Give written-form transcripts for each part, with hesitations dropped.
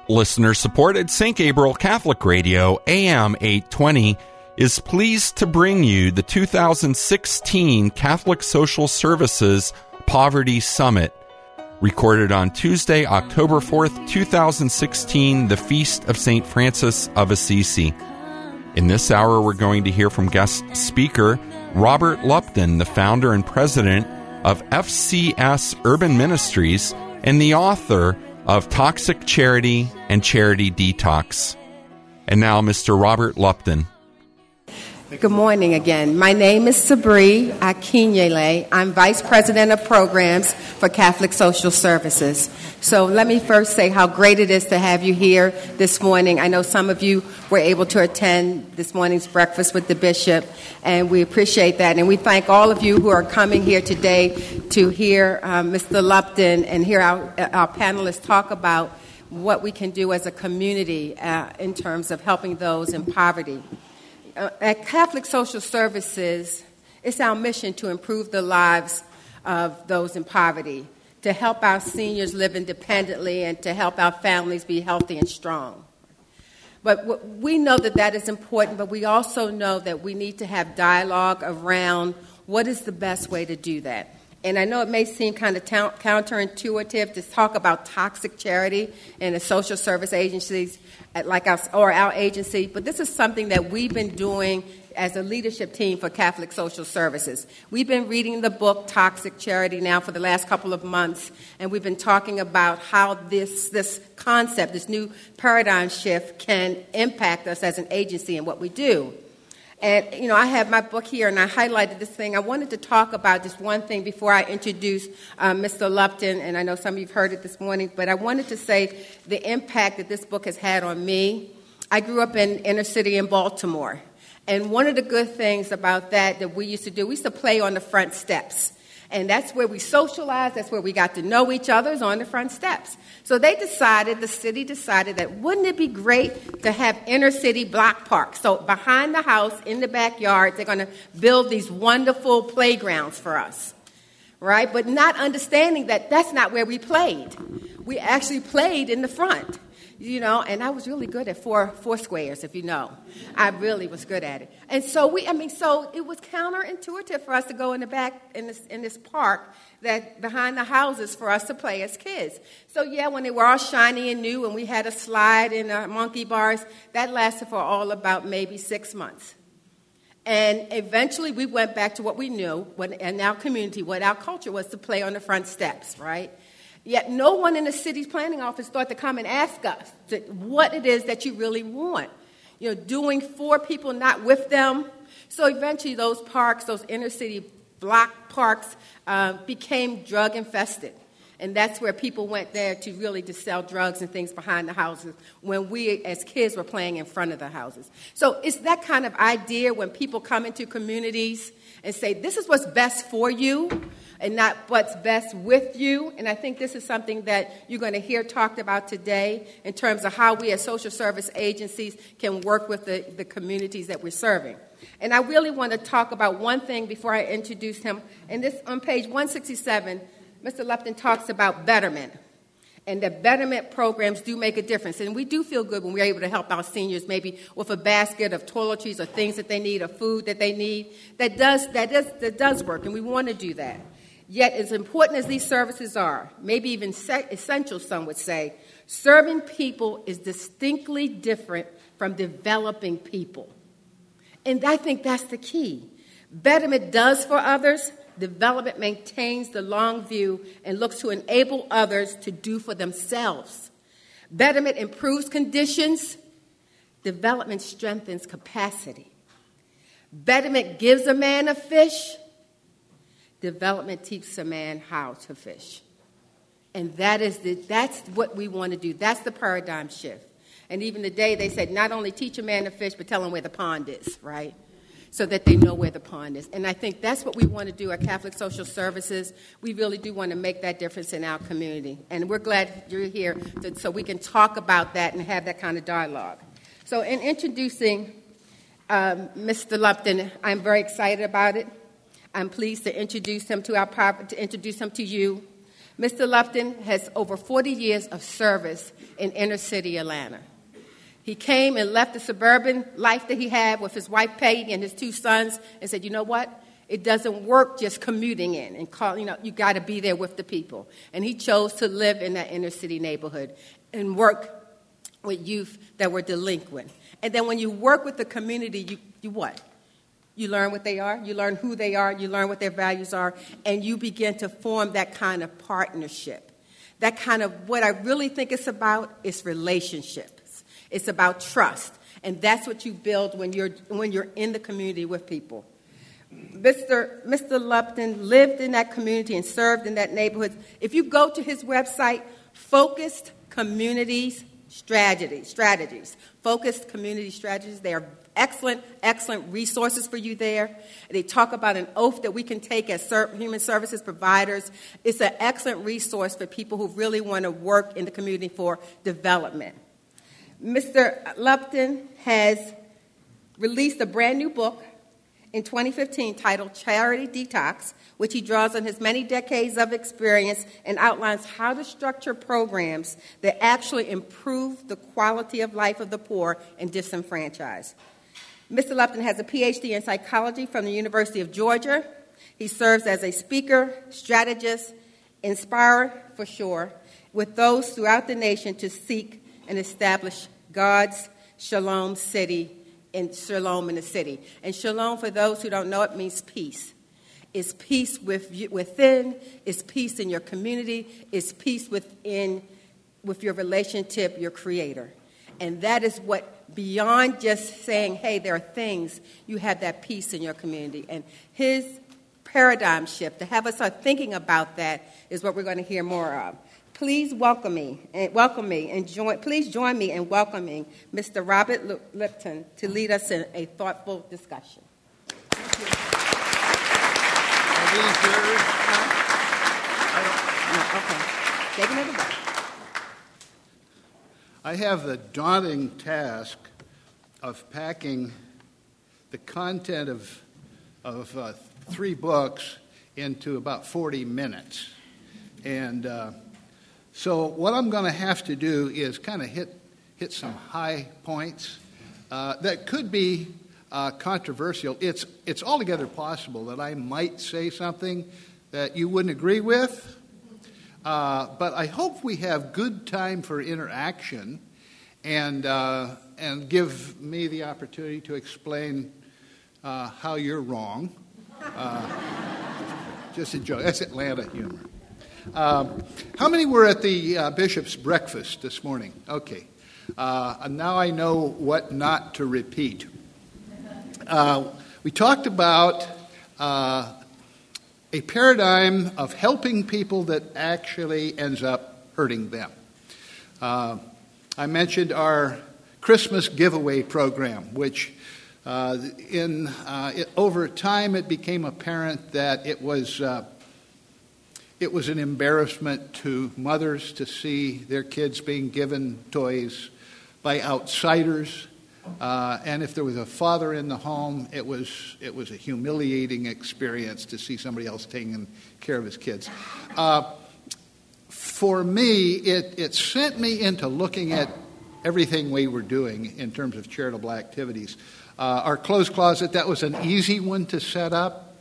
Listener-supported St. Gabriel Catholic Radio, AM 820, is pleased to bring you the 2016 Catholic Social Services Poverty Summit, recorded on Tuesday, October 4th, 2016, the Feast of St. Francis of Assisi. In this hour, we're going to hear from guest speaker Robert Lupton, the founder and president of FCS Urban Ministries and the author of Toxic Charity and Charity Detox. And now, Mr. Robert Lupton. Good morning again. My name is Sabri Akinyele. I'm Vice President of Programs for Catholic Social Services. So let me first say how great it is to have you here this morning. I know some of you were able to attend this morning's breakfast with the bishop, and we appreciate that. And we thank all of you who are coming here today to hear Mr. Lupton and hear our panelists talk about what we can do as a community in terms of helping those in poverty. At Catholic Social Services, it's our mission to improve the lives of those in poverty, to help our seniors live independently, and to help our families be healthy and strong. But we know that is important, but we also know that we need to have dialogue around what is the best way to do that. And I know it may seem kind of counterintuitive to talk about toxic charity in the social service agencies like us or our agency, but this is something that we've been doing as a leadership team for Catholic Social Services. We've been reading the book Toxic Charity now for the last couple of months, and we've been talking about how this concept, this new paradigm shift, can impact us as an agency and what we do. And, you know, I have my book here, and I highlighted this thing. I wanted to talk about just one thing before I introduce Mr. Lupton, and I know some of you have heard it this morning, but I wanted to say the impact that this book has had on me. I grew up in inner city in Baltimore, and one of the good things about that we used to do, we used to play on the front steps. And that's where we socialized, that's where we got to know each other, is on the front steps. So the city decided that wouldn't it be great to have inner city block parks? So behind the house, in the backyard, they're going to build these wonderful playgrounds for us, right? But not understanding that that's not where we played. We actually played in the front. You know, and I was really good at four squares, if you know. I really was good at it. And so so it was counterintuitive for us to go in the back in this park that behind the houses for us to play as kids. So yeah, when they were all shiny and new and we had a slide and monkey bars, that lasted for all about maybe 6 months. And eventually we went back to what we knew, in our community, what our culture was, to play on the front steps, right? Yet no one in the city's planning office thought to come and ask us what it is that you really want. You know, doing for people, not with them. So eventually those parks, those inner city block parks, became drug infested. And that's where people went there to sell drugs and things behind the houses when we as kids were playing in front of the houses. So it's that kind of idea when people come into communities and say, this is what's best for you and not what's best with you. And I think this is something that you're going to hear talked about today in terms of how we as social service agencies can work with the communities that we're serving. And I really want to talk about one thing before I introduce him. And this on page 167, Mr. Lupton talks about betterment. And that betterment programs do make a difference. And we do feel good when we're able to help our seniors maybe with a basket of toiletries or things that they need or food that they need. That does work, and we want to do that. Yet, as important as these services are, maybe even essential, some would say, serving people is distinctly different from developing people. And I think that's the key. Betterment does for others. Development maintains the long view and looks to enable others to do for themselves. Betterment improves conditions. Development strengthens capacity. Betterment gives a man a fish. Development teaches a man how to fish. And that's what we want to do. That's the paradigm shift. And even today they said not only teach a man to fish, but tell him where the pond is, right? So that they know where the pond is. And I think that's what we want to do at Catholic Social Services. We really do want to make that difference in our community. And we're glad you're here so we can talk about that and have that kind of dialogue. So in introducing Mr. Lupton, I'm very excited about it. I'm pleased to introduce him to you. Mr. Lupton has over 40 years of service in inner city Atlanta. He came and left the suburban life that he had with his wife Peggy and his 2 sons and said, you know what? It doesn't work just commuting in and you got to be there with the people. And he chose to live in that inner city neighborhood and work with youth that were delinquent. And then when you work with the community, you what? You learn what they are, you learn who they are, you learn what their values are, and you begin to form that kind of partnership. That kind of, what I really think it's about is relationships. It's about trust. And that's what you build when you're in the community with people. Mr. Lupton lived in that community and served in that neighborhood. If you go to his website, Focused Communities Strategies. Focused Community Strategies. They are excellent resources for you there. They talk about an oath that we can take as human services providers. It's an excellent resource for people who really want to work in the community for development. Mr. Lupton has released a brand new book in 2015 titled Charity Detox, which he draws on his many decades of experience and outlines how to structure programs that actually improve the quality of life of the poor and disenfranchised. Mr. Lupton has a PhD in psychology from the University of Georgia. He serves as a speaker, strategist, inspirer for sure, with those throughout the nation to seek and establish God's Shalom City and shalom in the city. And shalom, for those who don't know it, means peace. It's peace within, it's peace in your community, it's peace with your relationship, your creator. And that is what, beyond just saying, hey, there are things, you have that peace in your community. And his paradigm shift, to have us start thinking about that, is what we're going to hear more of. Please please join me in welcoming Mr. Robert Lupton to lead us in a thoughtful discussion. Take another breath. I have the daunting task of packing the content of 3 books into about 40 minutes. And so what I'm going to have to do is kind of hit some high points that could be controversial. It's altogether possible that I might say something that you wouldn't agree with, but I hope we have good time for interaction and give me the opportunity to explain how you're wrong. Just a joke. That's Atlanta humor. How many were at the bishop's breakfast this morning? Okay. Now I know what not to repeat. We talked about a paradigm of helping people that actually ends up hurting them. I mentioned our Christmas giveaway program, which over time it became apparent that it was an embarrassment to mothers to see their kids being given toys by outsiders. And if there was a father in the home, it was a humiliating experience to see somebody else taking care of his kids. For me, it sent me into looking at everything we were doing in terms of charitable activities. Our clothes closet, that was an easy one to set up.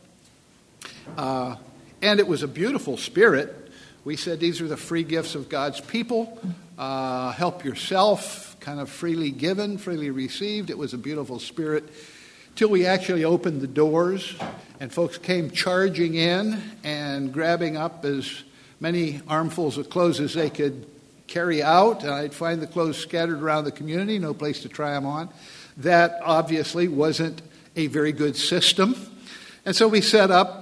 And it was a beautiful spirit. We said these are the free gifts of God's people. Help yourself, kind of freely given, freely received. It was a beautiful spirit till we actually opened the doors and folks came charging in and grabbing up as many armfuls of clothes as they could carry out. And I'd find the clothes scattered around the community, no place to try them on. That obviously wasn't a very good system. And so we set up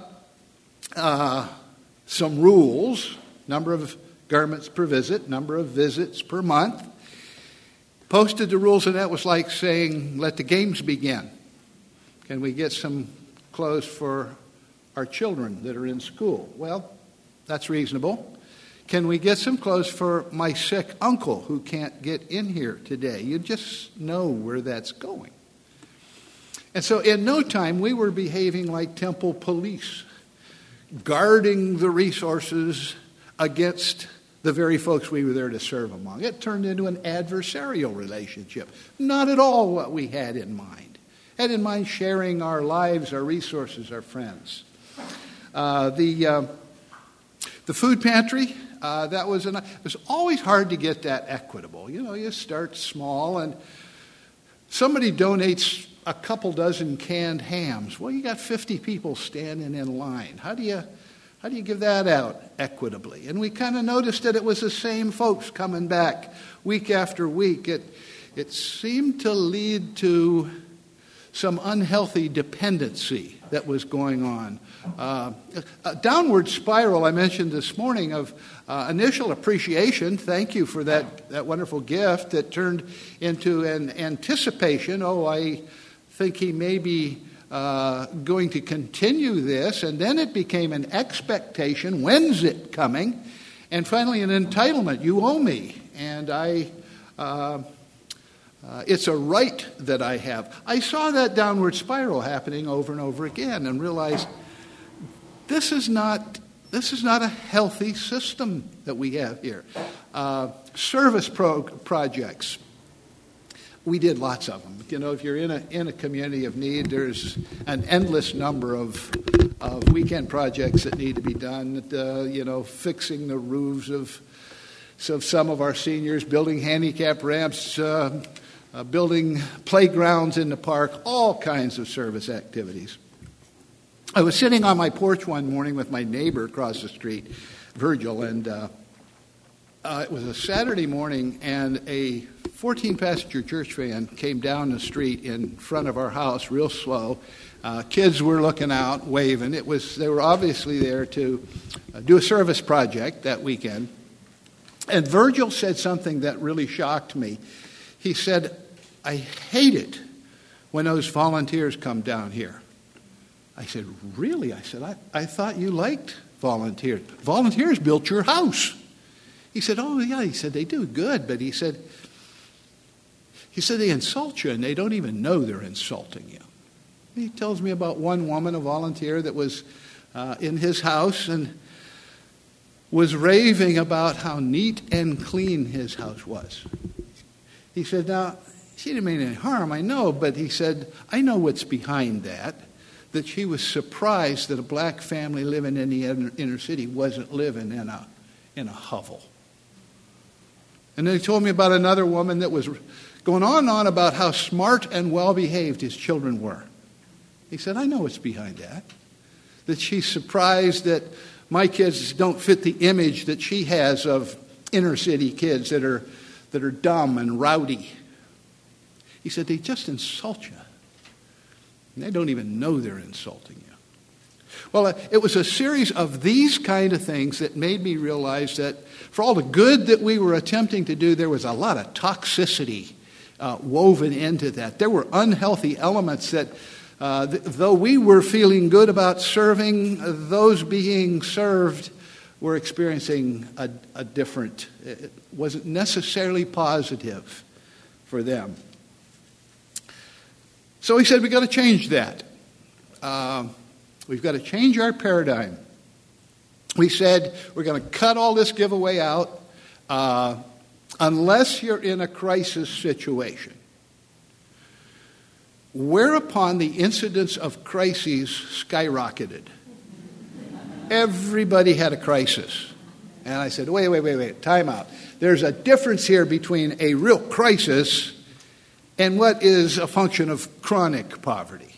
some rules, number of garments per visit, number of visits per month. Posted the rules, and that was like saying, let the games begin. Can we get some clothes for our children that are in school? Well, that's reasonable. Can we get some clothes for my sick uncle who can't get in here today? You just know where that's going. And so in no time, we were behaving like temple police, guarding the resources against the very folks we were there to serve among. It turned into an adversarial relationship. Not at all what we had in mind. Had in mind sharing our lives, our resources, our friends. The food pantry, it was always hard to get that equitable. You start small and somebody donates a couple dozen canned hams. Well, you got 50 people standing in line. How do you give that out equitably? And we kind of noticed that it was the same folks coming back week after week. It seemed to lead to some unhealthy dependency that was going on. A downward spiral I mentioned this morning of initial appreciation. Thank you for that wonderful gift that turned into an anticipation. Oh, I think he may be going to continue this. And then it became an expectation. When's it coming? And finally an entitlement. You owe me. And it's a right that I have. I saw that downward spiral happening over and over again and realized this is not a healthy system that we have here. Service projects. We did lots of them. If you're in a community of need, there's an endless number of weekend projects that need to be done. Fixing the roofs of some of our seniors, building handicap ramps, building playgrounds in the park, all kinds of service activities. I was sitting on my porch one morning with my neighbor across the street, Virgil, and it was a Saturday morning, and a 14-passenger church van came down the street in front of our house real slow. Kids were looking out, waving. They were obviously there to do a service project that weekend. And Virgil said something that really shocked me. He said, "I hate it when those volunteers come down here." I said, "Really?" I said, I thought you liked volunteers. Volunteers built your house. He said, "Oh, yeah." He said, "They do good." But he said, they insult you, and they don't even know they're insulting you. He tells me about one woman, a volunteer, that was in his house and was raving about how neat and clean his house was. He said, now, she didn't mean any harm, I know, but he said, I know what's behind that she was surprised that a black family living in the inner city wasn't living in a hovel. And then he told me about another woman that was going on and on about how smart and well-behaved his children were. He said, I know what's behind that she's surprised that my kids don't fit the image that she has of inner city kids that are dumb and rowdy. He said, they just insult you. And they don't even know they're insulting you. Well, it was a series of these kind of things that made me realize that for all the good that we were attempting to do, there was a lot of toxicity woven into that. There were unhealthy elements that, though we were feeling good about serving, those being served were experiencing a different, it wasn't necessarily positive for them. So he said, we've got to change that. We've got to change our paradigm. We said, we're going to cut all this giveaway out unless you're in a crisis situation. Whereupon the incidence of crises skyrocketed. Everybody had a crisis. And I said, wait, time out. There's a difference here between a real crisis and what is a function of chronic poverty.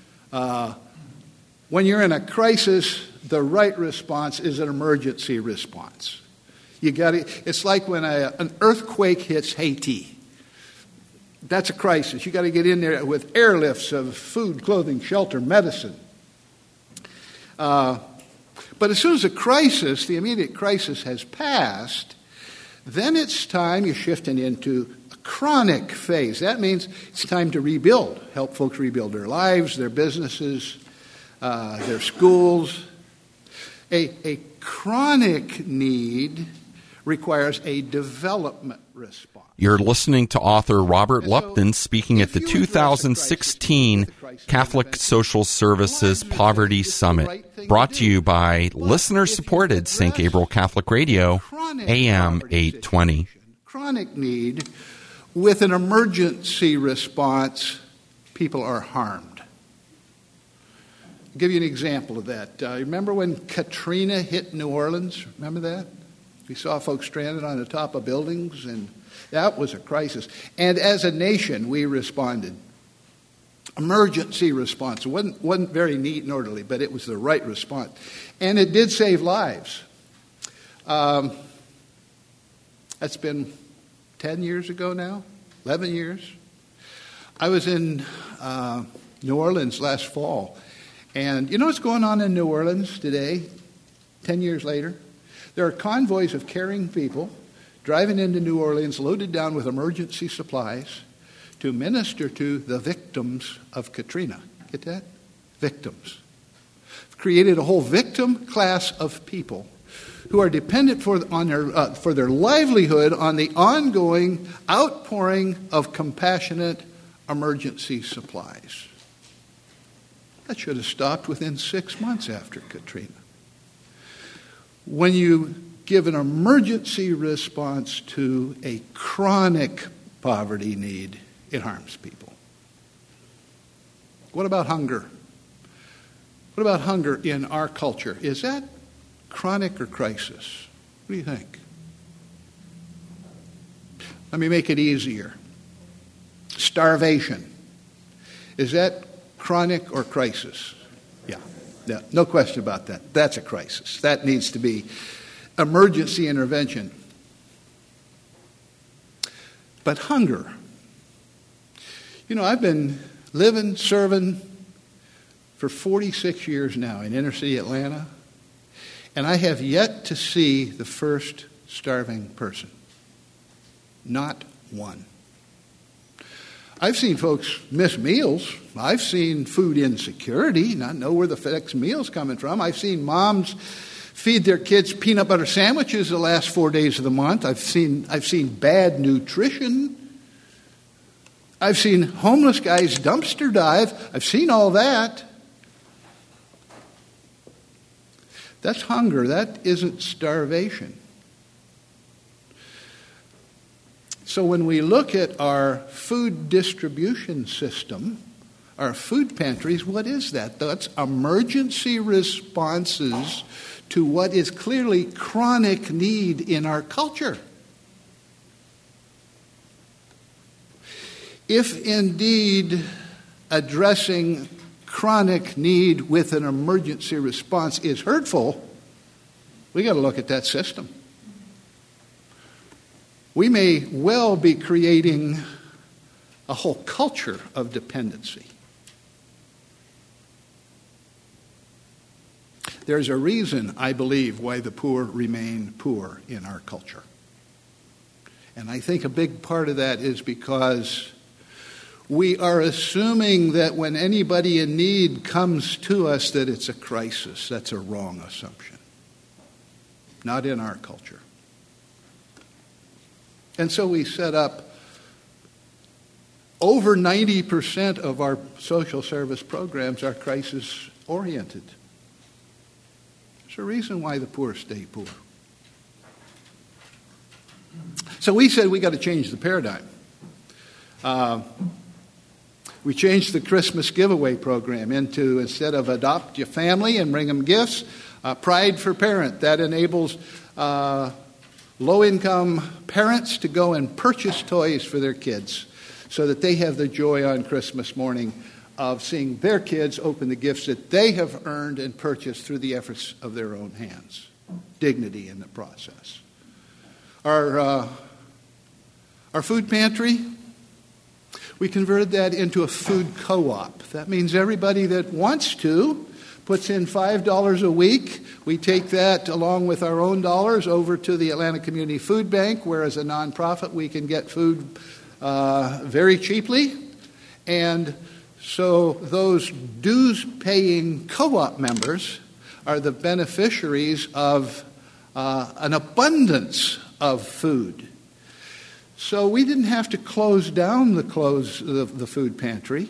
When you're in a crisis, the right response is an emergency response. It's like when an earthquake hits Haiti. That's a crisis. You got to get in there with airlifts of food, clothing, shelter, medicine. But as soon as the immediate crisis has passed, then it's time, you're shifting into a chronic phase. That means it's time to rebuild, help folks rebuild their lives, their businesses, their schools. A chronic need requires a development response. You're listening to author Robert Lupton speaking at the 2016 Catholic Social Services Poverty Summit, brought to you by listener-supported St. Gabriel Catholic Radio, AM 820. Chronic need, with an emergency response, people are harmed. I'll give you an example of that. Remember when Katrina hit New Orleans? Remember that? We saw folks stranded on the top of buildings, and that was a crisis. And as a nation, we responded. Emergency response. It wasn't very neat and orderly, but it was the right response. And it did save lives. That's been 10 years ago now, 11 years. I was in New Orleans last fall. And you know what's going on in New Orleans today, 10 years later? There are convoys of caring people driving into New Orleans loaded down with emergency supplies to minister to the victims of Katrina. Get that? Victims. Created a whole victim class of people who are dependent for their livelihood on the ongoing outpouring of compassionate emergency supplies. That should have stopped within 6 months after Katrina. When you give an emergency response to a chronic poverty need, it harms people. What about hunger? What about hunger in our culture? Is that chronic or crisis? What do you think? Let me make it easier. Starvation. Is that chronic or crisis? Yeah, no question about that. That's a crisis. That needs to be emergency intervention. But hunger. You know, I've been living, serving for 46 years now in inner city Atlanta, and I have yet to see the first starving person. Not one. I've seen folks miss meals. I've seen food insecurity, not know where the FedEx meal's coming from. I've seen moms feed their kids peanut butter sandwiches the last 4 days of the month. I've seen bad nutrition. I've seen homeless guys dumpster dive. I've seen all that. That's hunger. That isn't starvation. So when we look at our food distribution system, our food pantries, what is that? That's emergency responses to what is clearly chronic need in our culture. If indeed addressing chronic need with an emergency response is hurtful, we got to look at that system. We may well be creating a whole culture of dependency. There's a reason, I believe, why the poor remain poor in our culture. And I think a big part of that is because we are assuming that when anybody in need comes to us that it's a crisis. That's a wrong assumption. Not in our culture. And so we set up over 90% of our social service programs are crisis-oriented. There's a reason why the poor stay poor. So we said we got to change the paradigm. We changed the Christmas giveaway program into, instead of adopt your family and bring them gifts, Pride for Parent. That enables low-income parents to go and purchase toys for their kids so that they have the joy on Christmas morning of seeing their kids open the gifts that they have earned and purchased through the efforts of their own hands. Dignity in the process. Our food pantry, we converted that into a food co-op. That means everybody that wants to puts in $5 a week. We take that along with our own dollars over to the Atlanta Community Food Bank, where as a nonprofit we can get food very cheaply. And so those dues-paying co-op members are the beneficiaries of an abundance of food. So we didn't have to close down the food pantry.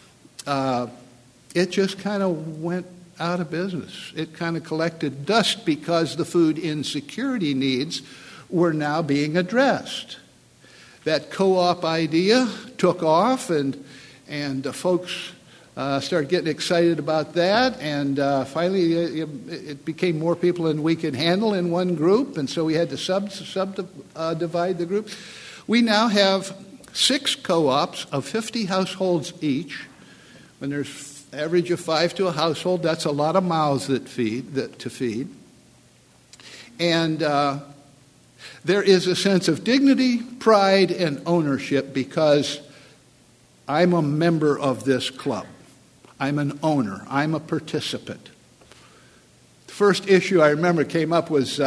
It just kind of went out of business. It kind of collected dust because the food insecurity needs were now being addressed. That co-op idea took off, and folks started getting excited about that, and finally it became more people than we could handle in one group, and so we had to subdivide the group. We now have 6 co-ops of 50 households each. When there's average of 5 to a household, that's a lot of mouths to feed. And there is a sense of dignity, pride, and ownership because I'm a member of this club. I'm an owner. I'm a participant. The first issue I remember came up was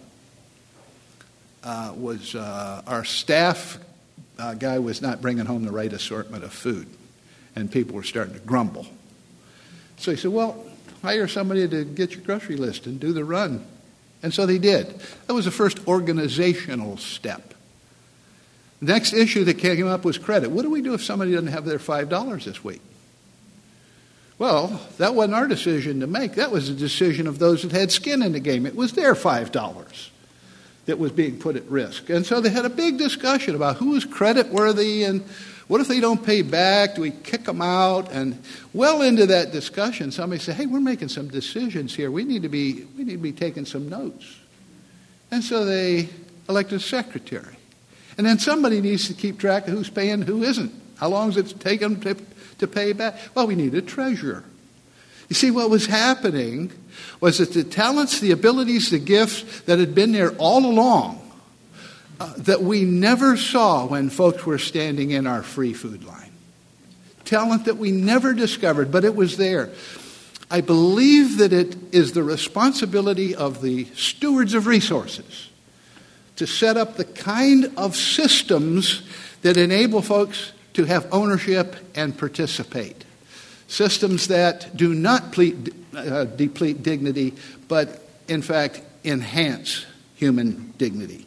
our staff guy was not bringing home the right assortment of food, and people were starting to grumble. So he said, well, hire somebody to get your grocery list and do the run. And so they did. That was the first organizational step. The next issue that came up was credit. What do we do if somebody doesn't have their $5 this week? Well, that wasn't our decision to make. That was the decision of those that had skin in the game. It was their $5 that was being put at risk. And so they had a big discussion about who is creditworthy and what if they don't pay back? Do we kick them out? And well into that discussion, somebody said, hey, we're making some decisions here. We need to be taking some notes. And so they elected a secretary. And then somebody needs to keep track of who's paying and who isn't. How long does it take them to pay back? Well, we need a treasurer. You see, what was happening was that the talents, the abilities, the gifts that had been there all along, that we never saw when folks were standing in our free food line. Talent that we never discovered, but it was there. I believe that it is the responsibility of the stewards of resources to set up the kind of systems that enable folks to have ownership and participate. Systems that do not deplete dignity, but in fact enhance human dignity.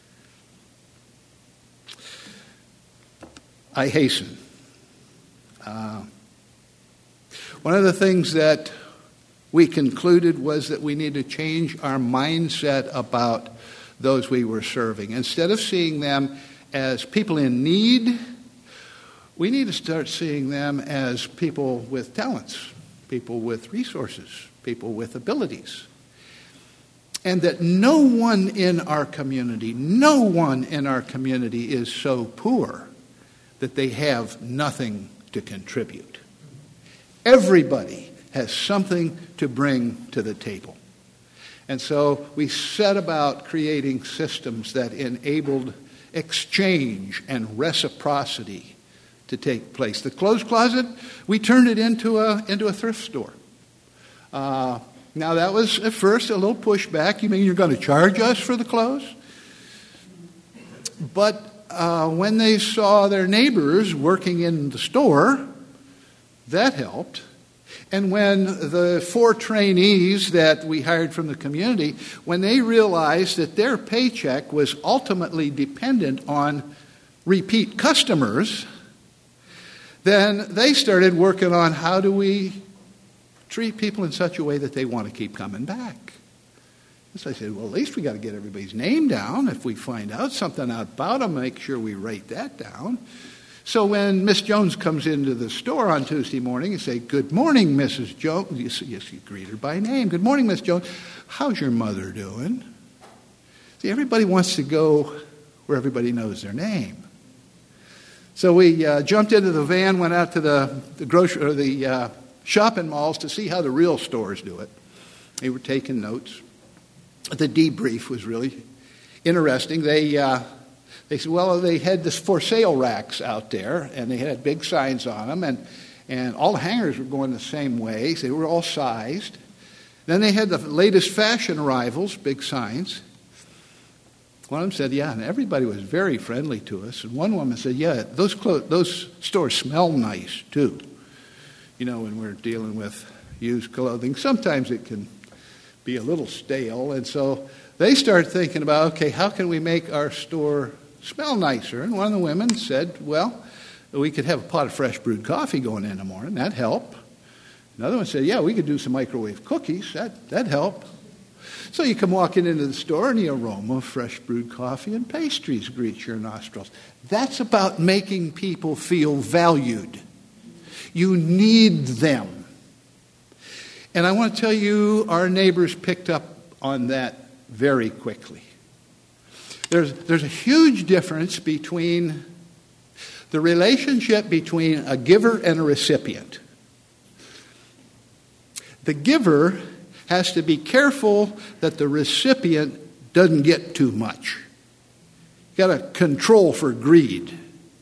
I hasten. One of the things that we concluded was that we need to change our mindset about those we were serving. Instead of seeing them as people in need, we need to start seeing them as people with talents, people with resources, people with abilities. And that no one in our community is so poor that they have nothing to contribute. Everybody has something to bring to the table. And so we set about creating systems that enabled exchange and reciprocity to take place. The clothes closet, we turned it into a thrift store. Now that was at first a little pushback. You mean you're going to charge us for the clothes? But when they saw their neighbors working in the store, that helped. And when the 4 trainees that we hired from the community, when they realized that their paycheck was ultimately dependent on repeat customers, then they started working on how do we treat people in such a way that they want to keep coming back. So I said, well, at least we got to get everybody's name down. If we find out something about them, make sure we write that down. So when Miss Jones comes into the store on Tuesday morning, you say, good morning, Mrs. Jones. Yes, you greet her by name. Good morning, Miss Jones. How's your mother doing? See, everybody wants to go where everybody knows their name. So we jumped into the van, went out to the grocery or the shopping malls to see how the real stores do it. They were taking notes. The debrief was really interesting. They said, well, they had this for sale racks out there, and they had big signs on them, and all the hangers were going the same way. So they were all sized. Then they had the latest fashion arrivals, big signs. One of them said, yeah, and everybody was very friendly to us. And one woman said, yeah, those stores smell nice, too. You know, when we're dealing with used clothing, sometimes it can be a little stale. And so they started thinking about, okay, how can we make our store smell nicer? And one of the women said, well, we could have a pot of fresh brewed coffee going in the morning. That'd help. Another one said, yeah, we could do some microwave cookies. That'd help. So you come walking into the store and the aroma of fresh brewed coffee and pastries greets your nostrils. That's about making people feel valued. You need them. And I want to tell you, our neighbors picked up on that very quickly. There's a huge difference between the relationship between a giver and a recipient. The giver has to be careful that the recipient doesn't get too much. You've got to control for greed.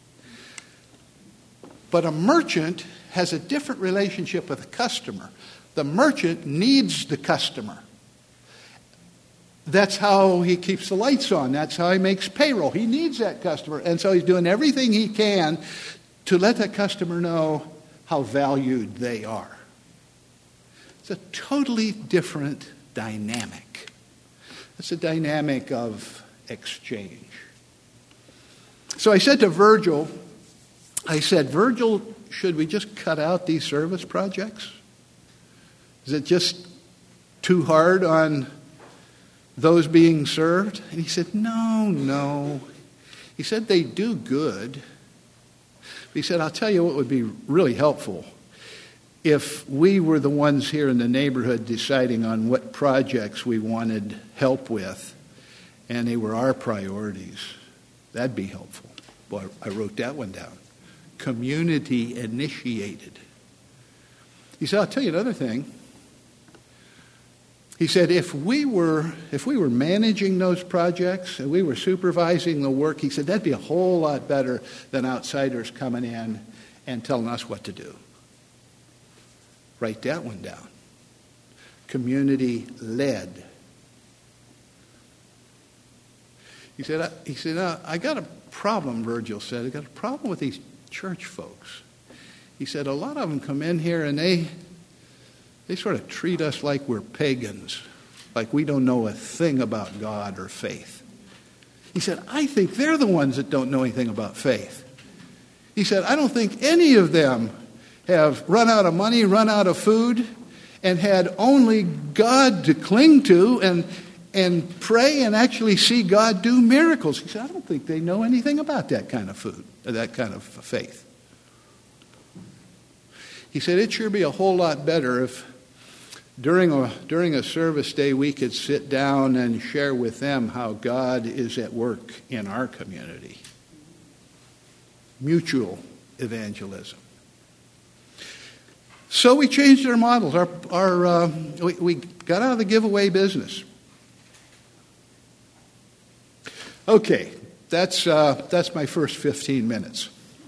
But a merchant has a different relationship with a customer. The merchant needs the customer. That's how he keeps the lights on. That's how he makes payroll. He needs that customer. And so he's doing everything he can to let that customer know how valued they are. It's a totally different dynamic. It's a dynamic of exchange. So I said to Virgil, Virgil, should we just cut out these service projects? Is it just too hard on those being served? And he said, no. He said they do good. He said, I'll tell you what would be really helpful. If we were the ones here in the neighborhood deciding on what projects we wanted help with, and they were our priorities, that'd be helpful. Well, I wrote that one down. Community initiated. He said, I'll tell you another thing. He said, if we were managing those projects and we were supervising the work, he said, that'd be a whole lot better than outsiders coming in and telling us what to do. Write that one down. Community-led. He said, I got a problem, Virgil said. I got a problem with these church folks. He said, a lot of them come in here and they sort of treat us like we're pagans, like we don't know a thing about God or faith. He said, I think they're the ones that don't know anything about faith. He said, I don't think any of them have run out of money, run out of food, and had only God to cling to and pray and actually see God do miracles. He said, I don't think they know anything about that kind of food, or that kind of faith. He said, it'd sure be a whole lot better if during a service day we could sit down and share with them how God is at work in our community. Mutual evangelism. So we changed our models. We got out of the giveaway business. Okay, that's my first 15 minutes.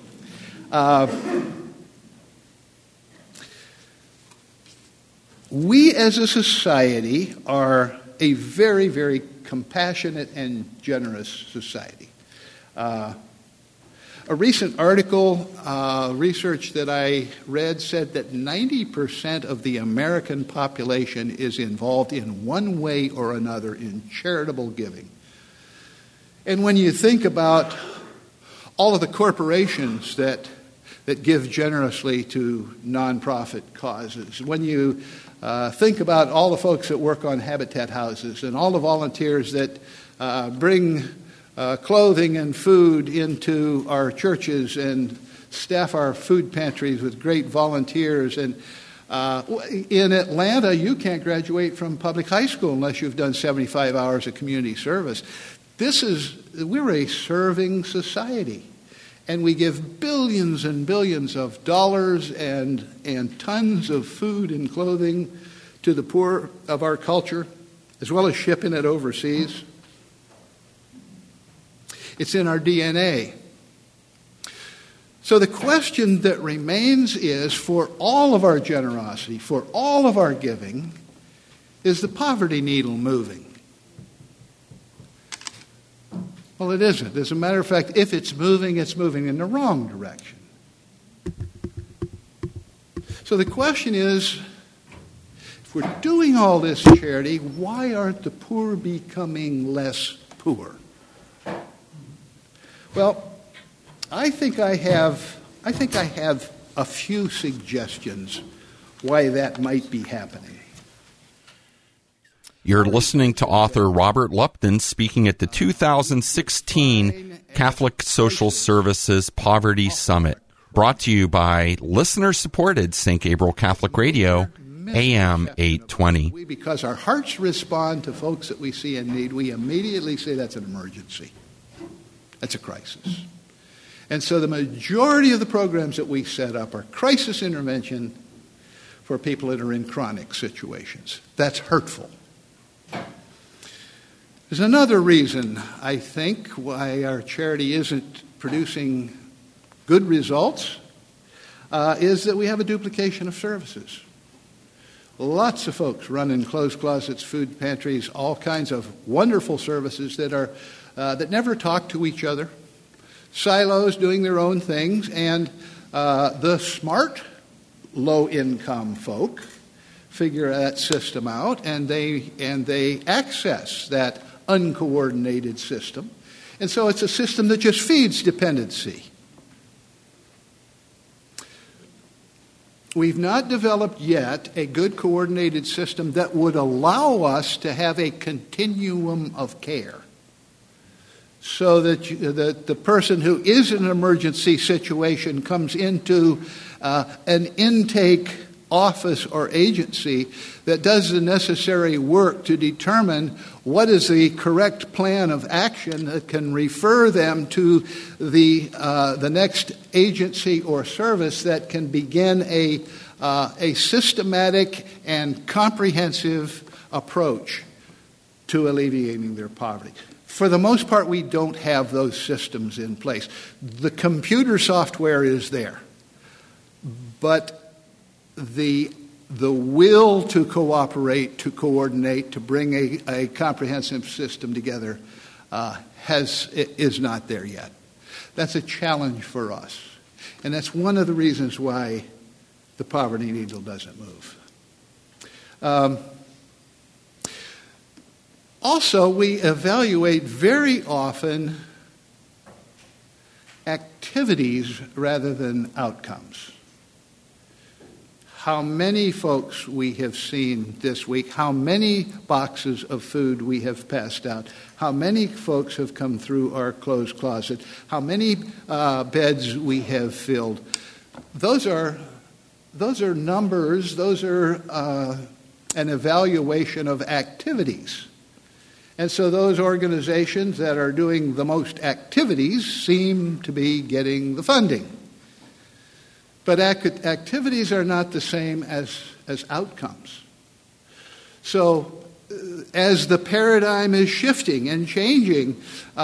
We as a society are a very, very compassionate and generous society. A recent article, research that I read, said that 90% of the American population is involved in one way or another in charitable giving. And when you think about all of the corporations that give generously to nonprofit causes, when you think about all the folks that work on Habitat houses and all the volunteers that bring clothing and food into our churches and staff our food pantries with great volunteers. And in Atlanta, you can't graduate from public high school unless you've done 75 hours of community service. We're a serving society. And we give billions and billions of dollars and tons of food and clothing to the poor of our culture, as well as shipping it overseas. It's in our DNA. So the question that remains is, for all of our generosity, for all of our giving, is the poverty needle moving? Well, it isn't. As a matter of fact, if it's moving in the wrong direction. So the question is, if If we're doing all this charity, why aren't the poor becoming less poor? Well, I think I have a few suggestions why that might be happening. You're listening to author Robert Lupton speaking at the 2016 Catholic Social Services Poverty Summit, brought to you by listener-supported St. Gabriel Catholic Radio, AM 820. Because our hearts respond to folks that we see in need, we immediately say that's an emergency. That's a crisis. And so the majority of the programs that we set up are crisis intervention for people that are in chronic situations. That's hurtful. There's another reason, I think, why our charity isn't producing good results, is that we have a duplication of services. Lots of folks running clothes closets, food pantries, all kinds of wonderful services that never talk to each other, silos doing their own things, and the smart low-income folk figure that system out, and they access that uncoordinated system. And so it's a system that just feeds dependency. We've not developed yet a good coordinated system that would allow us to have a continuum of care, so that the person who is in an emergency situation comes into an intake office or agency that does the necessary work to determine what is the correct plan of action that can refer them to the next agency or service that can begin a systematic and comprehensive approach to alleviating their poverty. For the most part, we don't have those systems in place. The computer software is there, but the will to cooperate, to coordinate, to bring a comprehensive system together is not there yet. That's a challenge for us. And that's one of the reasons why the poverty needle doesn't move. Also, we evaluate very often activities rather than outcomes. How many folks we have seen this week, how many boxes of food we have passed out, how many folks have come through our clothes closet, how many beds we have filled. Those are numbers, those are an evaluation of activities. And so those organizations that are doing the most activities seem to be getting the funding. But activities are not the same as outcomes. So as the paradigm is shifting and changing,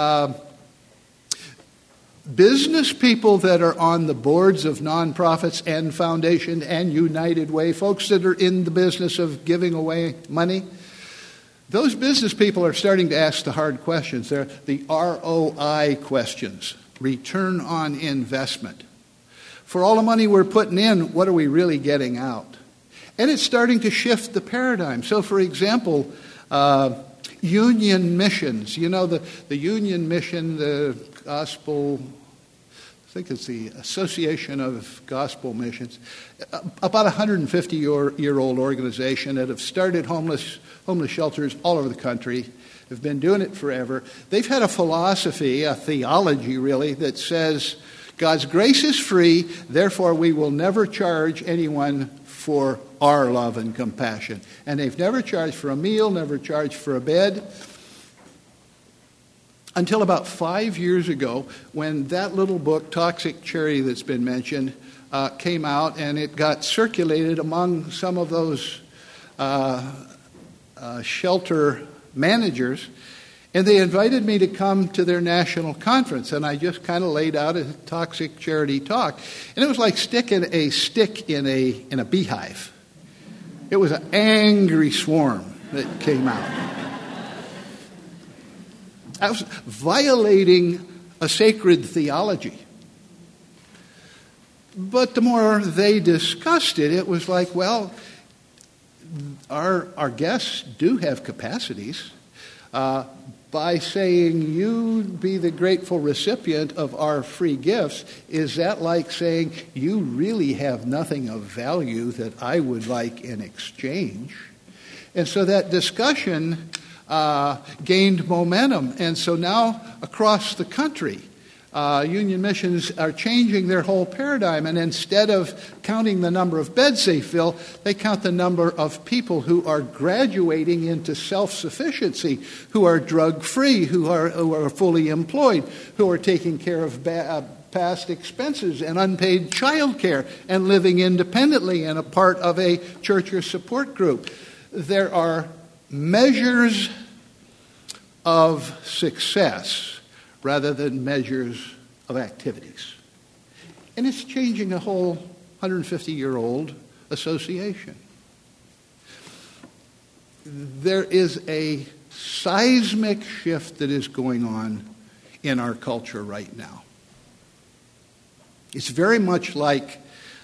business people that are on the boards of nonprofits and foundations and United Way, folks that are in the business of giving away money, those business people are starting to ask the hard questions. They're the ROI questions, return on investment. For all the money we're putting in, what are we really getting out? And it's starting to shift the paradigm. So, for example, union missions. You know, the union mission, the gospel, I think it's the Association of Gospel Missions, about 150-year-old organization that have started homeless shelters all over the country, have been doing it forever. They've had a philosophy, a theology really, that says God's grace is free, therefore we will never charge anyone for our love and compassion. And they've never charged for a meal, never charged for a bed, until about 5 years ago when that little book, Toxic Charity, that's been mentioned, came out, and it got circulated among some of those shelter managers, and they invited me to come to their national conference, and I just kind of laid out a toxic charity talk, and it was like sticking a stick in a beehive. It was an angry swarm that came out. I was violating a sacred theology. But the more they discussed it, it was like, well, our guests do have capacities. By saying, you be the grateful recipient of our free gifts, is that like saying, you really have nothing of value that I would like in exchange? And so that discussion gained momentum. And so now across the country, Union missions are changing their whole paradigm, and instead of counting the number of beds they fill, they count the number of people who are graduating into self-sufficiency, who are drug-free, who are fully employed, who are taking care of past expenses and unpaid child care and living independently and a part of a church or support group. There are measures of success rather than measures of activities. And it's changing a whole 150-year-old association. There is a seismic shift that is going on in our culture right now. It's very much like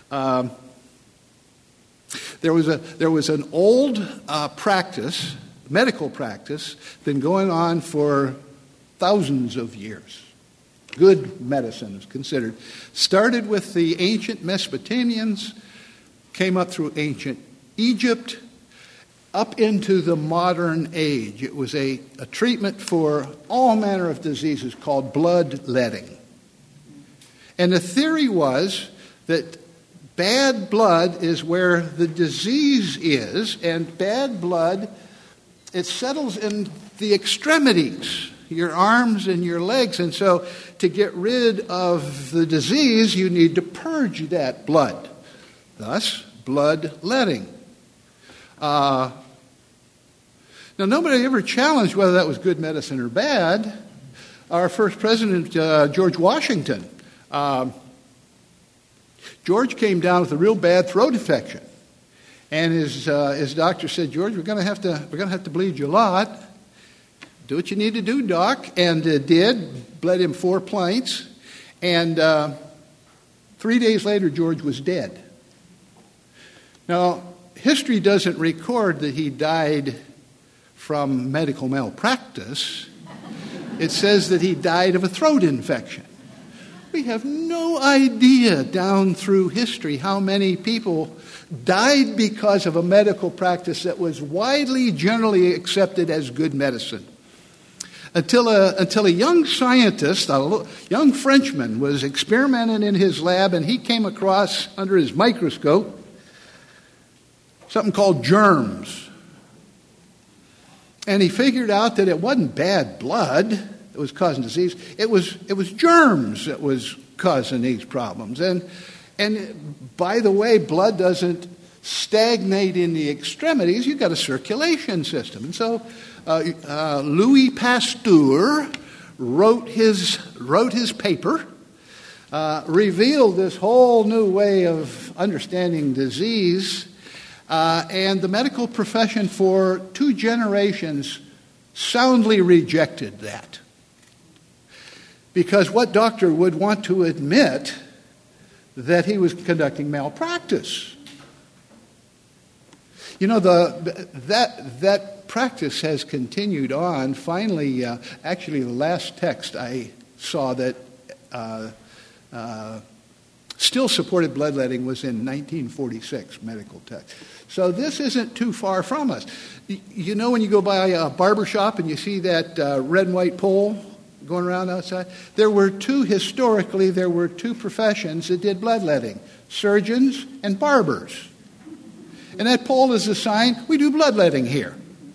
there was an old practice, medical practice, been going on for thousands of years. Good medicine is considered. Started with the ancient Mesopotamians, came up through ancient Egypt, up into the modern age. It was a treatment for all manner of diseases called bloodletting. And the theory was that bad blood is where the disease is, and bad blood, it settles in the extremities, your arms and your legs. And so to get rid of the disease, you need to purge that blood. Thus, bloodletting. Now, nobody ever challenged whether that was good medicine or bad. Our first president, George Washington, George came down with a real bad throat infection. And his doctor said, George, we're going to have to bleed you a lot. Do what you need to do, Doc. And did. Bled him 4 pints. And 3 days later, George was dead. Now, history doesn't record that he died from medical malpractice. It says that he died of a throat infection. We have no idea down through history how many people died because of a medical practice that was widely, generally accepted as good medicine. Until a young scientist, a young Frenchman, was experimenting in his lab, and he came across, under his microscope, something called germs. And he figured out that it wasn't bad blood that was causing disease. It was germs that was causing these problems. And by the way, blood doesn't stagnate in the extremities. You've got a circulation system. And so Louis Pasteur wrote his paper, revealed this whole new way of understanding disease, and the medical profession for 2 generations soundly rejected that. Because what doctor would want to admit that he was conducting malpractice? You know, that practice has continued on. Finally, actually, the last text I saw that still supported bloodletting was in 1946, medical text. So this isn't too far from us. You know, when you go by a barber shop and you see that red and white pole going around outside, there were two professions that did bloodletting: surgeons and barbers. And that pole is a sign, we do bloodletting here.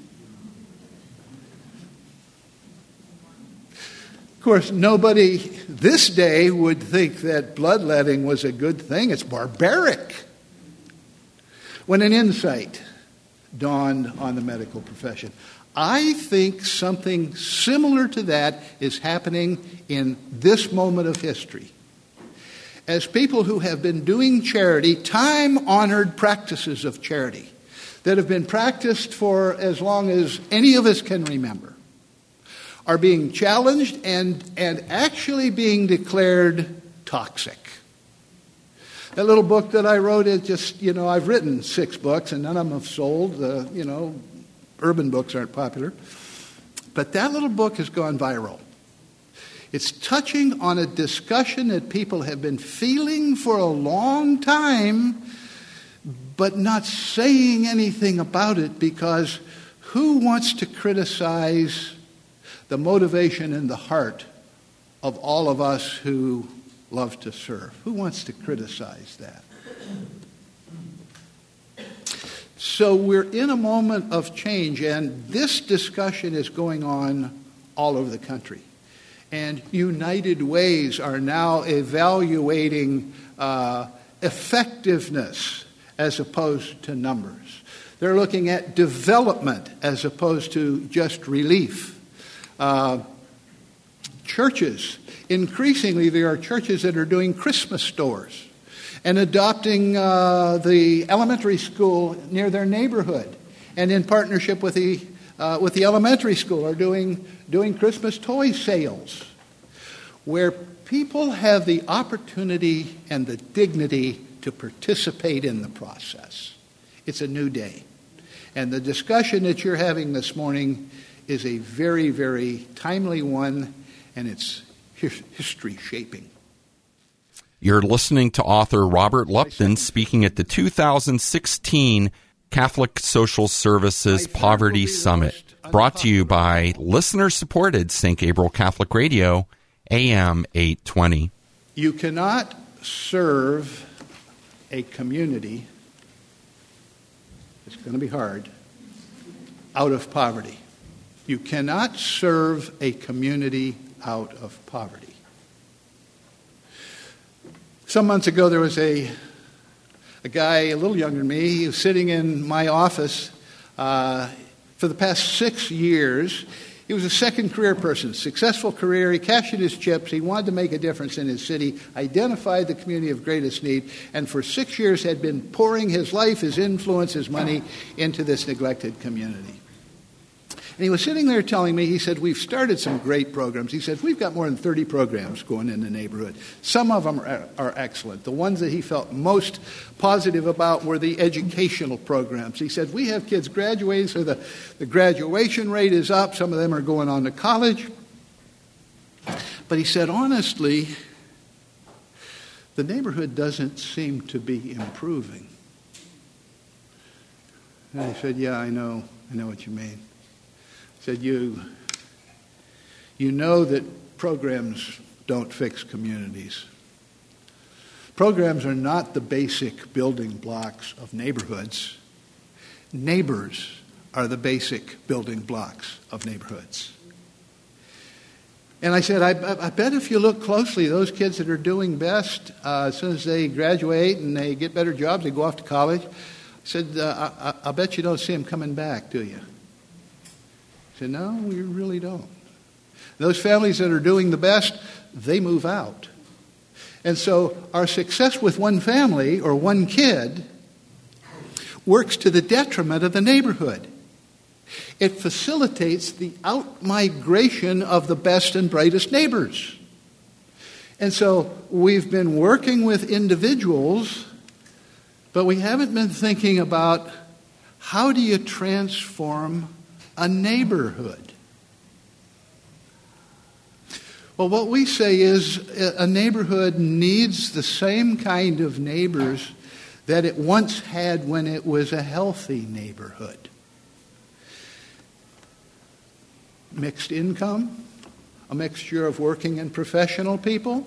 Of course, nobody this day would think that bloodletting was a good thing. It's barbaric. When an insight dawned on the medical profession, I think something similar to that is happening in this moment of history. As people who have been doing charity, time-honored practices of charity that have been practiced for as long as any of us can remember, are being challenged and actually being declared toxic. That little book that I wrote is just, I've written 6 books and none of them have sold. Urban books aren't popular. But that little book has gone viral. It's touching on a discussion that people have been feeling for a long time, but not saying anything about it, because who wants to criticize the motivation in the heart of all of us who love to serve? Who wants to criticize that? So we're in a moment of change, and this discussion is going on all over the country. And United Ways are now evaluating effectiveness as opposed to numbers. They're looking at development as opposed to just relief. Churches, increasingly there are churches that are doing Christmas stores and adopting the elementary school near their neighborhood, and in partnership with the elementary school are doing Christmas toy sales, where people have the opportunity and the dignity to participate in the process. It's a new day. And the discussion that you're having this morning is a very, very timely one, and it's history shaping. You're listening to author Robert Lupton speaking at the 2016 Catholic Social Services Poverty Summit, brought to you by listener-supported St. Gabriel Catholic Radio, AM 820. You cannot serve a community, it's going to be hard, out of poverty. You cannot serve a community out of poverty. Some months ago, there was a guy a little younger than me. He was sitting in my office for the past 6 years. He was a second career person, successful career. He cashed in his chips. He wanted to make a difference in his city, identified the community of greatest need, and for 6 years had been pouring his life, his influence, his money into this neglected community. And he was sitting there telling me, he said, we've started some great programs. He said, we've got more than 30 programs going in the neighborhood. Some of them are excellent. The ones that he felt most positive about were the educational programs. He said, we have kids graduating, so the graduation rate is up. Some of them are going on to college. But he said, honestly, the neighborhood doesn't seem to be improving. And I said, yeah, I know what you mean. Said, you know that programs don't fix communities. Programs are not the basic building blocks of neighborhoods. Neighbors are the basic building blocks of neighborhoods. And I said, I bet if you look closely, those kids that are doing best, as soon as they graduate and they get better jobs, they go off to college. I said, I bet you don't see them coming back, do you? I said, no, we really don't. Those families that are doing the best, they move out. And so our success with one family or one kid works to the detriment of the neighborhood. It facilitates the out-migration of the best and brightest neighbors. And so we've been working with individuals, but we haven't been thinking about how do you transform a neighborhood. Well, what we say is a neighborhood needs the same kind of neighbors that it once had when it was a healthy neighborhood. Mixed income, a mixture of working and professional people,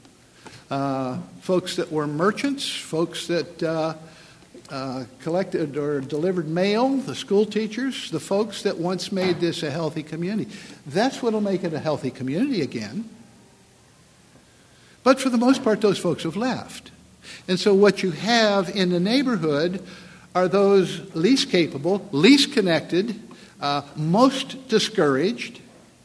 folks that were merchants, folks that collected or delivered mail, the school teachers, the folks that once made this a healthy community. That's what will make it a healthy community again. But for the most part, those folks have left. And so what you have in the neighborhood are those least capable, least connected, most discouraged,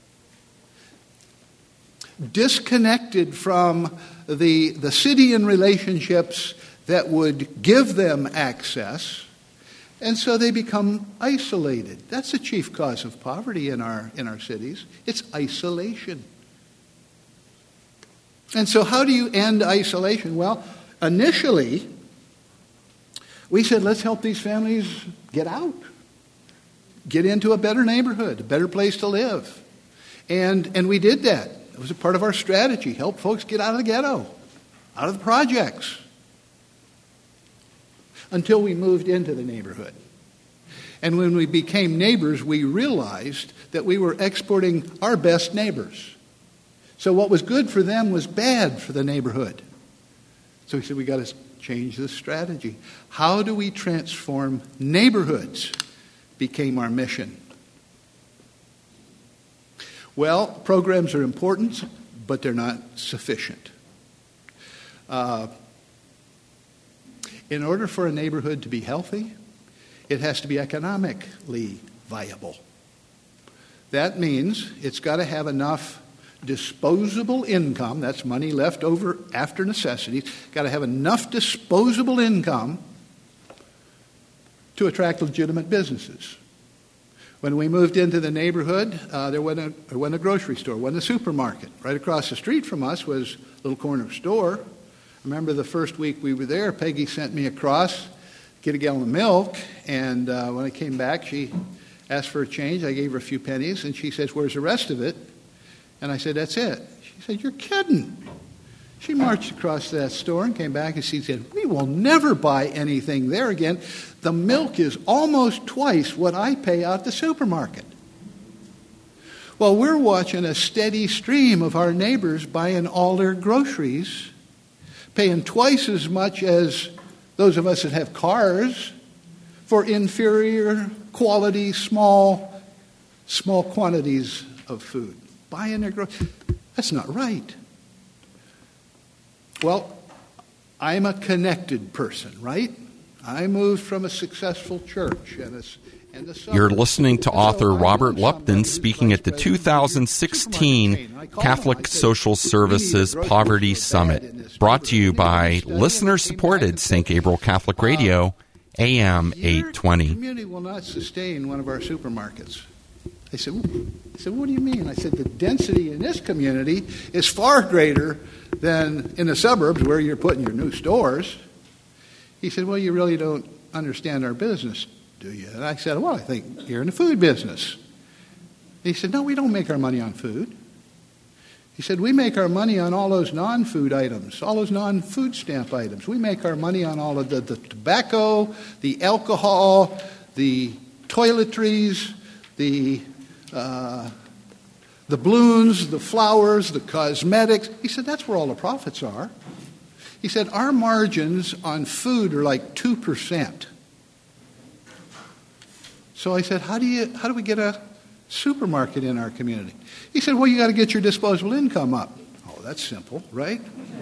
disconnected from the city and relationships that would give them access, and so they become isolated. That's the chief cause of poverty in our cities. It's isolation. And so how do you end isolation? Well, Initially, we said, let's help these families get out, get into a better neighborhood, a better place to live. And we did that. It was a part of our strategy, help folks get out of the ghetto, out of the projects, until we moved into the neighborhood. And when we became neighbors, we realized that we were exporting our best neighbors. So what was good for them was bad for the neighborhood. So we said, we got to change this strategy. How do we transform neighborhoods? Became our mission. Well, programs are important, but they're not sufficient. In order for a neighborhood to be healthy, it has to be economically viable. That means it's got to have enough disposable income, that's money left over after necessities, got to have enough disposable income to attract legitimate businesses. When we moved into the neighborhood, there wasn't a grocery store, wasn't a supermarket. Right across the street from us was a little corner store. I remember the first week we were there, Peggy sent me across to get a gallon of milk, and when I came back, she asked for a change. I gave her a few pennies, and she says, "Where's the rest of it?" And I said, "That's it." She said, "You're kidding." She marched across that store and came back and she said, "We will never buy anything there again. The milk is almost twice what I pay out the supermarket." Well, we're watching a steady stream of our neighbors buying all their groceries, paying twice as much as those of us that have cars for inferior quality, small quantities of food. Buying their groceries. That's not right. Well, I'm a connected person, right? I moved from a successful church and the suburbs. You're listening to author Robert Lupton speaking at the 2016 Catholic Social Services Poverty Summit, brought to you by listener-supported St. Gabriel Catholic Radio, AM 820. The community will not sustain one of our supermarkets. I said, "What do you mean?" I said, "The density in this community is far greater than in the suburbs where you're putting your new stores." He said, "Well, you really don't understand our business, do you?" And I said, "Well, I think you're in the food business." He said, "No, we don't make our money on food." He said, "We make our money on all those non-food items, all those non-food stamp items. We make our money on all of the tobacco, the alcohol, the toiletries, the balloons, the flowers, the cosmetics." He said, "That's where all the profits are." He said, "Our margins on food are like 2%. So I said, how do we get a supermarket in our community?" He said, "Well, you got to get your disposable income up." Oh, that's simple, right?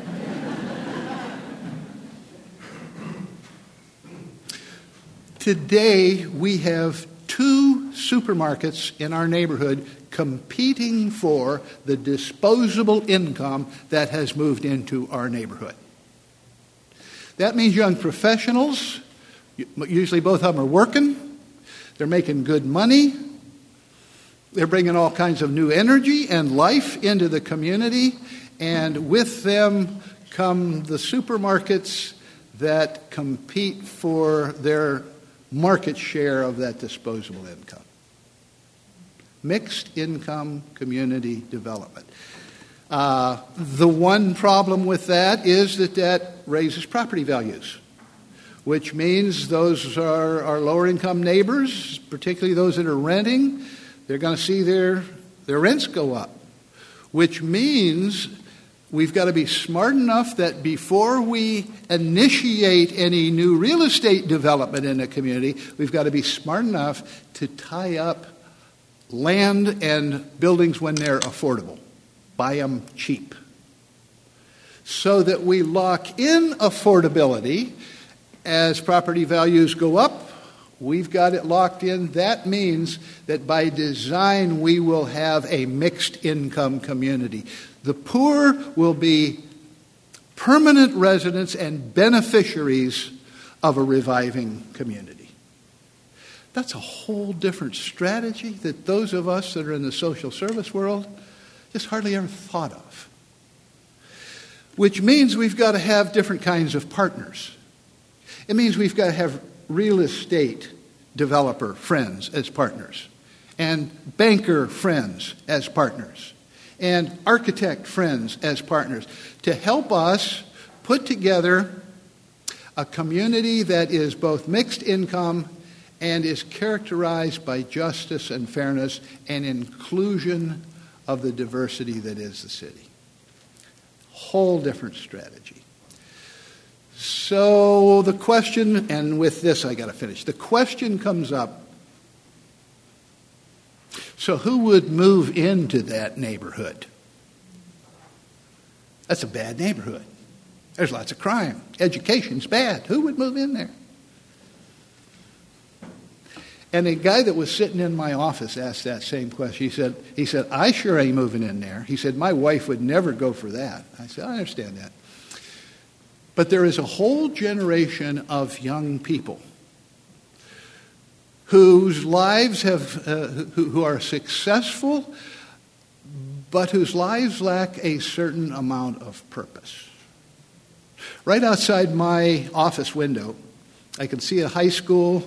Today, we have 2 supermarkets in our neighborhood competing for the disposable income that has moved into our neighborhood. That means young professionals, usually both of them are working, they're making good money, they're bringing all kinds of new energy and life into the community, and with them come the supermarkets that compete for their market share of that disposable income. Mixed income community development. The one problem with that is that raises property values, which means those are our lower income neighbors, particularly those that are renting, they're going to see their rents go up, which means we've got to be smart enough that before we initiate any new real estate development in a community, we've got to be smart enough to tie up land and buildings when they're affordable. Buy them cheap. So that we lock in affordability as property values go up. We've got it locked in. That means that by design we will have a mixed income community. The poor will be permanent residents and beneficiaries of a reviving community. That's a whole different strategy that those of us that are in the social service world just hardly ever thought of. which means we've got to have different kinds of partners. It means we've got to have real estate developer friends as partners, and banker friends as partners, and architect friends as partners, to help us put together a community that is both mixed income and is characterized by justice and fairness and inclusion of the diversity that is the city. Whole different strategy. So the question, and with this I got to finish, the question comes up, so who would move into that neighborhood? That's a bad neighborhood. There's lots of crime. Education's bad. Who would move in there? And a guy that was sitting in my office asked that same question. He said, I sure ain't moving in there. He said, my wife would never go for that. I said, I understand that. But there is a whole generation of young people whose lives who are successful, but whose lives lack a certain amount of purpose. Right outside my office window, I can see a high school,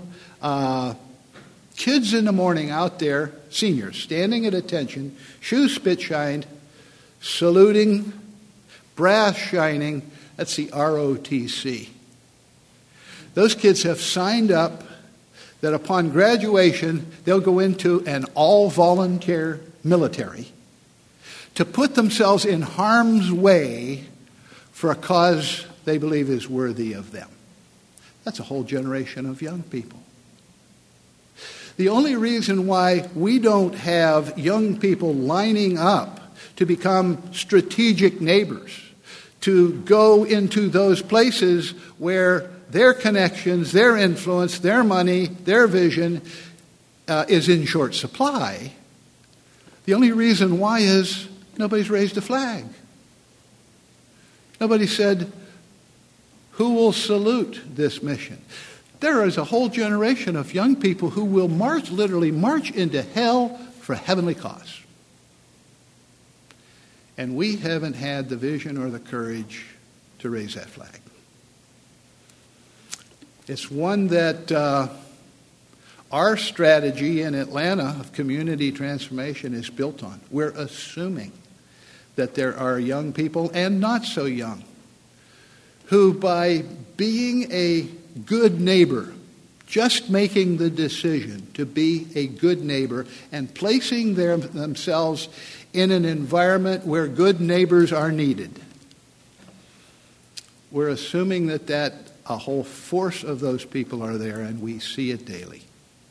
kids in the morning out there, seniors, standing at attention, shoes spit-shined, saluting, brass shining. That's the ROTC. Those kids have signed up that upon graduation, they'll go into an all-volunteer military to put themselves in harm's way for a cause they believe is worthy of them. That's a whole generation of young people. The only reason why we don't have young people lining up to become strategic neighbors, to go into those places where their connections, their influence, their money, their vision is in short supply, the only reason why is nobody's raised a flag. Nobody said, who will salute this mission? There is a whole generation of young people who will literally march into hell for a heavenly cause. And we haven't had the vision or the courage to raise that flag. It's one that our strategy in Atlanta of community transformation is built on. We're assuming that there are young people, and not so young, who by being a good neighbor, just making the decision to be a good neighbor and placing themselves in an environment where good neighbors are needed, we're assuming that a whole force of those people are there, and we see it daily.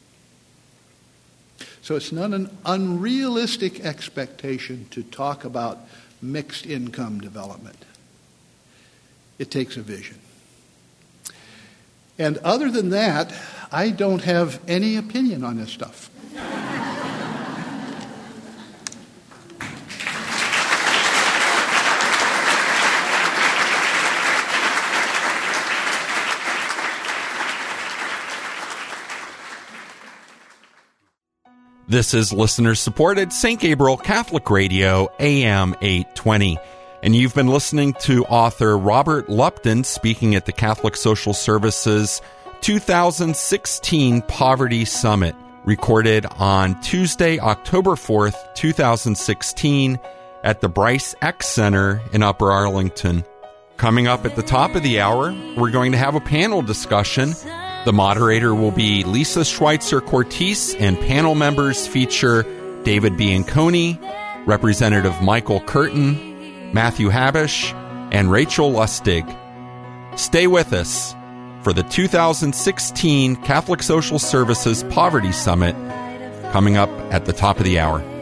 So it's not an unrealistic expectation to talk about mixed income development. It takes a vision. And other than that, I don't have any opinion on this stuff. This is listener-supported St. Gabriel Catholic Radio, AM 820. And you've been listening to author Robert Lupton speaking at the Catholic Social Services 2016 Poverty Summit, recorded on Tuesday, October 4th, 2016, at the Bryce X Center in Upper Arlington. Coming up at the top of the hour, we're going to have a panel discussion. The moderator will be Lisa Schweitzer Cortese, and panel members feature David Bianconi, Representative Michael Curtin, Matthew Habish, and Rachel Lustig. Stay with us for the 2016 Catholic Social Services Poverty Summit, coming up at the top of the hour.